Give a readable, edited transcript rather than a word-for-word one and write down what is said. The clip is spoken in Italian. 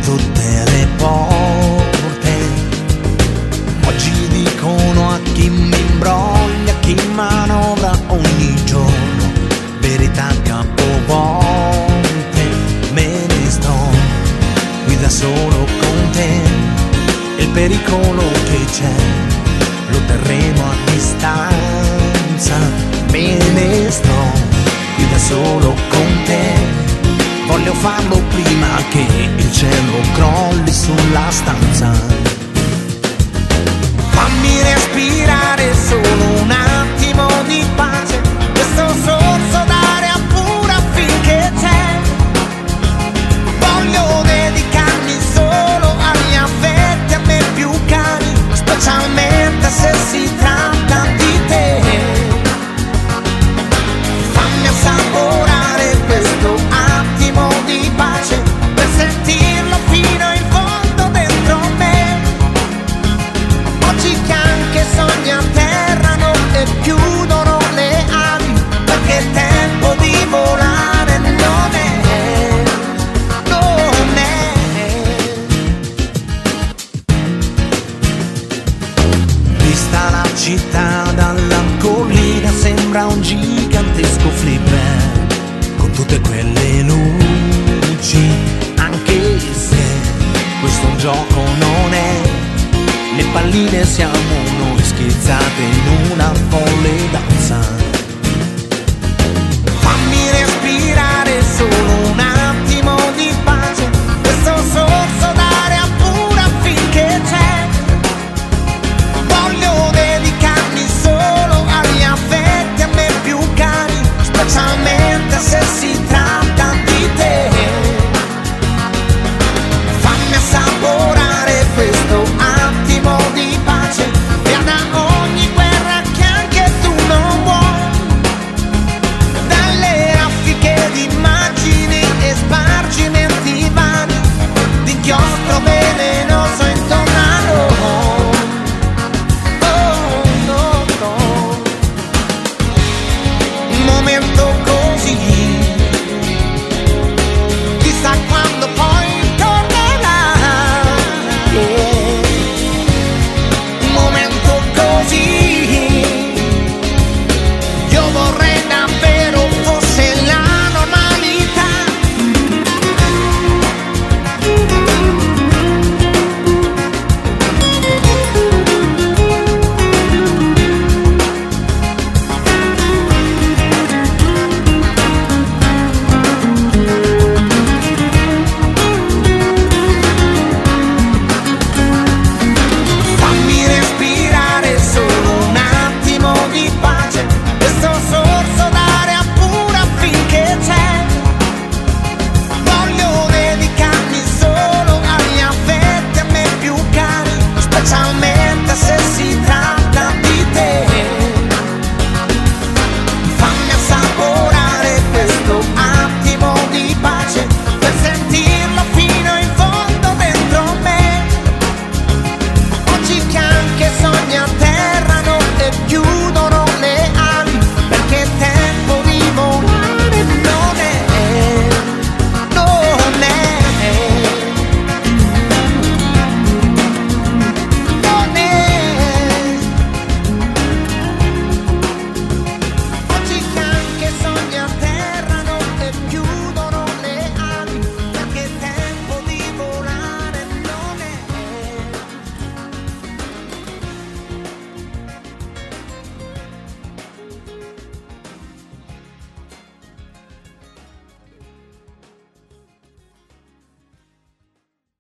tutte le porte. Oggi dicono a chi mi imbroglia, chi manovra ogni giorno, verità capovolte. Me ne sto qui da solo con te, il pericolo che c'è lo terremo a distanza. Me ne sto qui da solo con te, voglio farlo prima che il cielo crolli sulla stanza. Fammi respirare solo un attimo di pace, questo sorso d'aria pura finché c'è. Voglio dedicarmi solo agli affetti a me più cari, specialmente se si tratta di te. Fammi assaporare questo attimo di pace per sentirlo fino in fondo dentro me. Oggi che anche sogni atterrano e chiudono le ali, perché il tempo di volare non è. Vista la città dalla collina sembra un gigantesco flipper con tutte quelle luci, anche se questo un gioco non è. Le palline siamo noi schizzate in una folle danza.